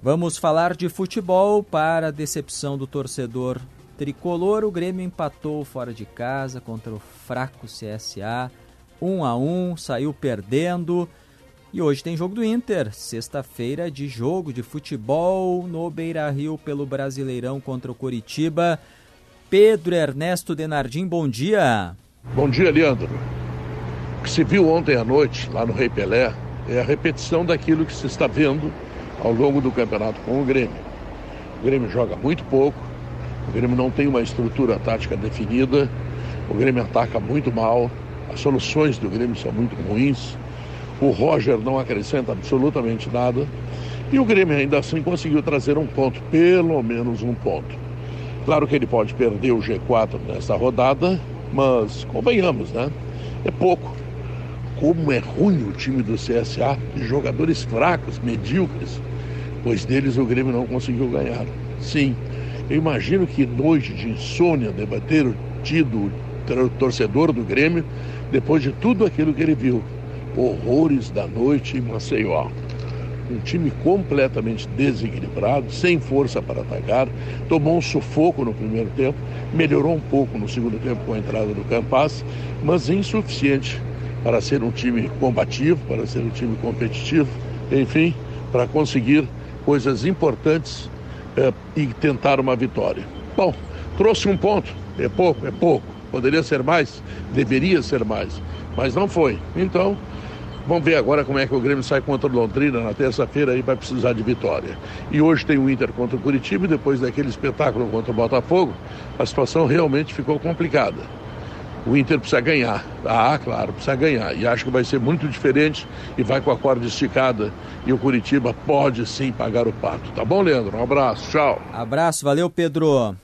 Vamos falar de futebol. Para a decepção do torcedor tricolor, o Grêmio empatou fora de casa contra o fraco CSA, 1-1, saiu perdendo. E hoje tem jogo do Inter, sexta-feira de jogo de futebol no Beira-Rio pelo Brasileirão contra o Coritiba. Pedro Ernesto Denardim, bom dia. Bom dia, Leandro. O que se viu ontem à noite lá no Rei Pelé é a repetição daquilo que se está vendo ao longo do campeonato com o Grêmio. O Grêmio joga muito pouco, o Grêmio não tem uma estrutura tática definida, o Grêmio ataca muito mal, as soluções do Grêmio são muito ruins, o Roger não acrescenta absolutamente nada e o Grêmio ainda assim conseguiu trazer um ponto, pelo menos um ponto. Claro que ele pode perder o G4 nessa rodada, mas convenhamos, né? É pouco. Como é ruim o time do CSA, de jogadores fracos, medíocres, pois deles o Grêmio não conseguiu ganhar. Sim, eu imagino que noite de insônia deva ter tido o torcedor do Grêmio depois de tudo aquilo que ele viu. Horrores da noite em Maceió. Um time completamente desequilibrado, sem força para atacar, tomou um sufoco no primeiro tempo, melhorou um pouco no segundo tempo com a entrada do Campas, mas insuficiente para ser um time combativo, para ser um time competitivo, enfim, para conseguir coisas importantes e tentar uma vitória. Bom, trouxe um ponto, é pouco, poderia ser mais, deveria ser mais, mas não foi. Então, vamos ver agora como é que o Grêmio sai contra o Londrina na terça-feira e vai precisar de vitória. E hoje tem o Inter contra o Curitiba e depois daquele espetáculo contra o Botafogo, a situação realmente ficou complicada. O Inter precisa ganhar. Ah, claro, precisa ganhar. E acho que vai ser muito diferente e vai com a corda esticada. E o Curitiba pode sim pagar o pato. Tá bom, Leandro? Um abraço, tchau. Abraço, valeu, Pedro.